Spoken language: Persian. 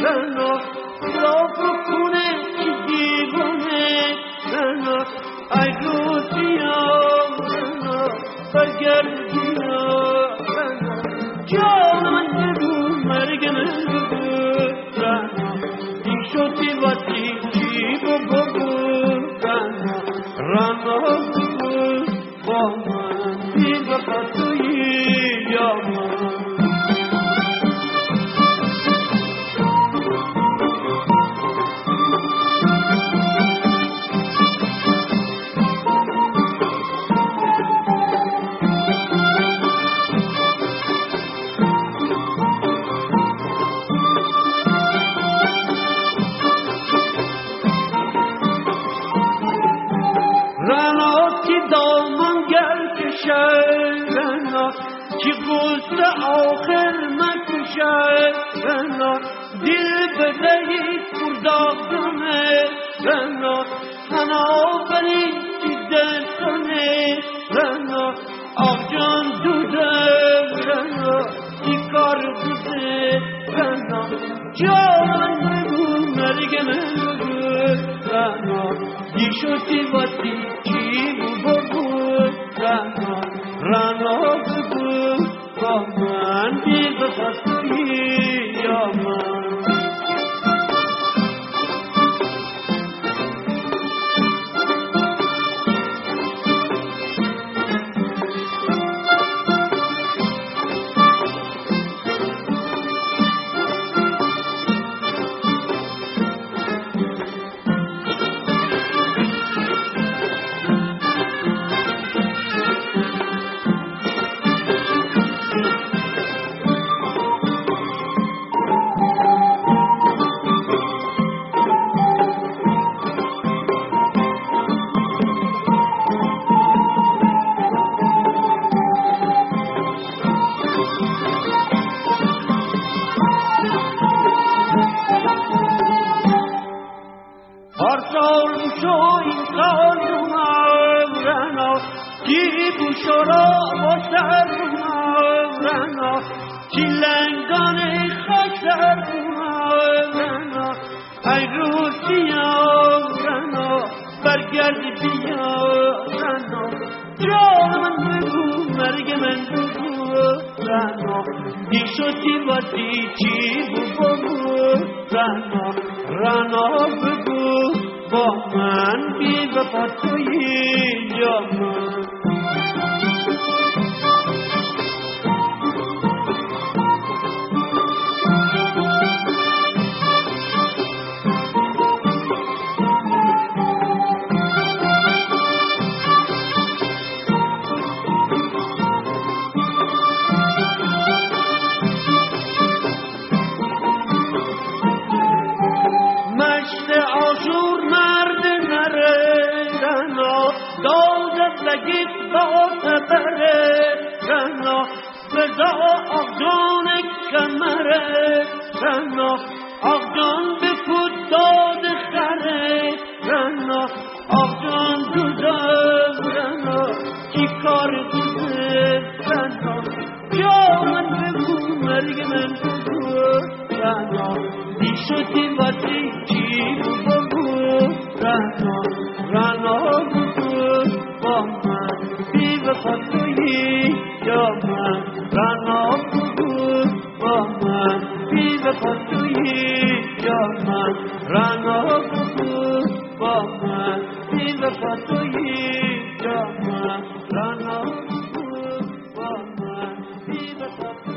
رنا صاف کنه که دیوانه رنا ای روزیام رنا برگرد بیا رنا جانم بگو مرگ من بگو رنا این شدی وقتی چی بگو رنا رنا بگو با من بیر بخواه توی یا من رنا کی قصه آخر مکشه رنا دل بدهی کرداغمه رنا تنابری کی دل کنه رنا آجان دوده رنا کی کار دوده رنا جان بگو مرگ من بگو رنا دی شدی وقتی چی بگو رنا رنا بگو با من بی بخطوی یا من شورا با رنا چلنگان خسر رنا ای روزیام رنا برگرد بیا رنا جان من بگو مرگ من بگو رنا دی شدی وقتی چی بگو رنا رنا بگو با من بی وفا توی یا من لگید با تبره رنا بزا آقجان کمره رنا آقجان بکود داد خره رنا آقجان دوزه رنا چی کار دوزه رنا جان بگو مرگ من بگو رنا دی شدی وقتی چی بگو رنا رنا بگو با من بی وفا توی یا من رنا بگو با من بی وفا توی یا من رنا بگو با من بی وفا توی یا من رنا بگو با من بی وفا